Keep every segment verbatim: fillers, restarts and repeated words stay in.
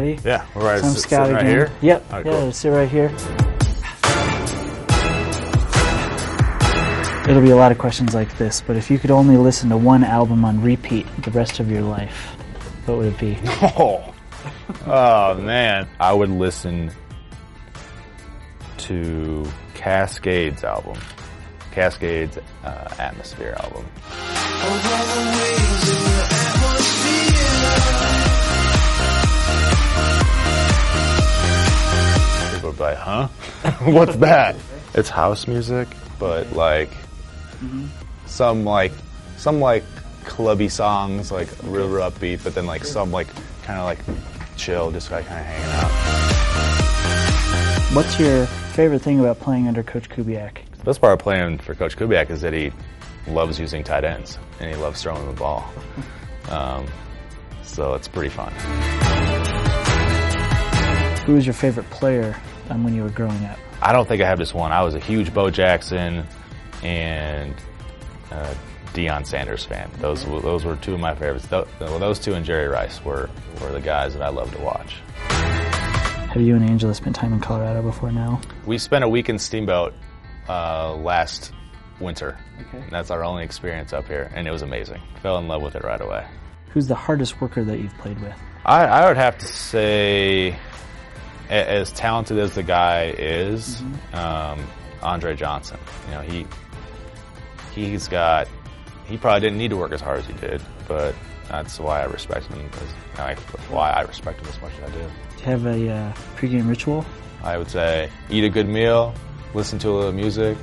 Ready? Yeah, we're right, so I'm sit, scouting right in. here? Yep, All right, yeah, cool. sit right here. It'll be a lot of questions like this, but if you could only listen to one album on repeat the rest of your life, what would it be? Oh, oh man. I would listen to Cascade's album. Cascade's uh, Atmosphere album. People would be like, huh? What's that? It's house music, but like mm-hmm. some like some like clubby songs, like real, real upbeat, but then like some like kind of like chill, just like kind of hanging out. What's your favorite thing about playing under Coach Kubiak? The best part of playing for Coach Kubiak is that he loves using tight ends and he loves throwing the ball. Um, so it's pretty fun. Who was your favorite player um, when you were growing up? I don't think I have just one. I was a huge Bo Jackson and uh, Deion Sanders fan. Those those were two of my favorites. Those, those two and Jerry Rice were, were the guys that I loved to watch. Have you and Angela spent time in Colorado before now? We spent a week in Steamboat uh, last winter. Okay. And that's our only experience up here, and it was amazing. Fell in love with it right away. Who's the hardest worker that you've played with? I, I would have to say, as talented as the guy is, mm-hmm. um, Andre Johnson. You know, he he's got. He probably didn't need to work as hard as he did, but that's why I respect him. As, why I respect him as much as I do. Do you have a uh, pregame ritual? I would say eat a good meal, listen to a little music,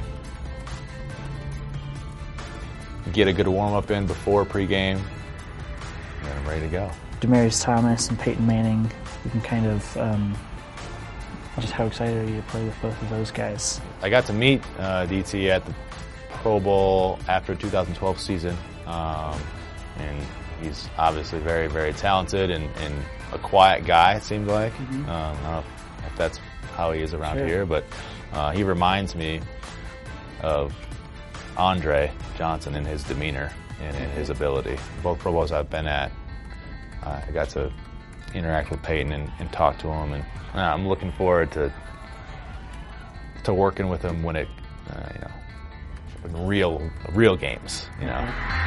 get a good warm up in before pregame, and then I'm ready to go. Demaryius Thomas and Peyton Manning. You can kind of. Um, just how excited are you to play with both of those guys? I got to meet uh, D T at the Pro Bowl after two thousand twelve season, um, and he's obviously very, very talented and, and a quiet guy, it seems like. Mm-hmm. um, I don't know if, if that's how he is around sure. here, but uh, he reminds me of Andre Johnson in his demeanor and in his ability. Both Pro Bowls I've been at, uh, I got to interact with Peyton and, and talk to him, and uh, I'm looking forward to to working with him when it, uh, you know, in real real games, you know.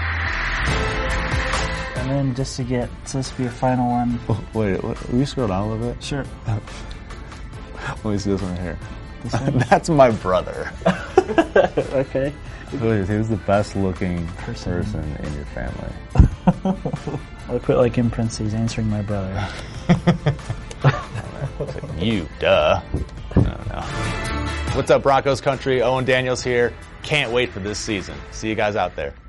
And then just to get, so this will be a final one. Oh, wait, what, will you scroll down a little bit? Sure. Let me see this one right here. This one? That's my brother. Okay. Who's the best looking person, person in your family? I put like in parentheses, answering my brother. You, duh. No, no. What's up, Broncos country? Owen Daniels here. Can't wait for this season. See you guys out there.